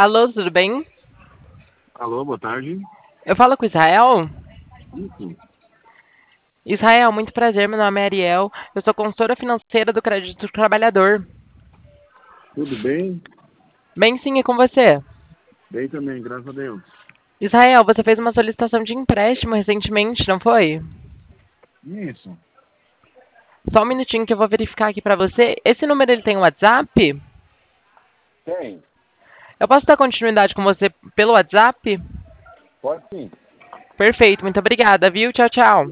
Alô, tudo bem? Alô, boa tarde. Eu falo com Israel? Isso. Israel, muito prazer, meu nome é Ariel. Eu sou consultora financeira do Crédito do Trabalhador. Tudo bem? Bem sim, e com você? Bem também, graças a Deus. Israel, você fez uma solicitação de empréstimo recentemente, não foi? Isso. Só um minutinho que eu vou verificar aqui pra você. Esse número ele tem WhatsApp? Tem. Eu posso dar continuidade com você pelo WhatsApp? Pode sim. Perfeito, muito obrigada, viu? Tchau, tchau.